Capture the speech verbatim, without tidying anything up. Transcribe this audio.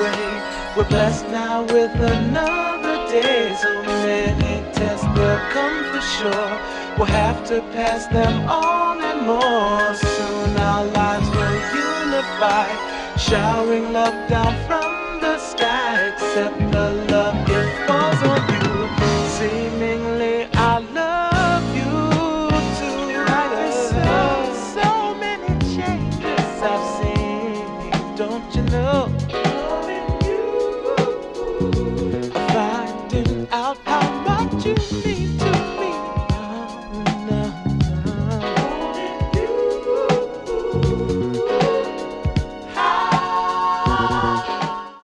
way. We're blessed now with another day. So many tests will come for sure. We'll have to pass them on and more. Soon our lives will unify, showering love down from the sky. Accept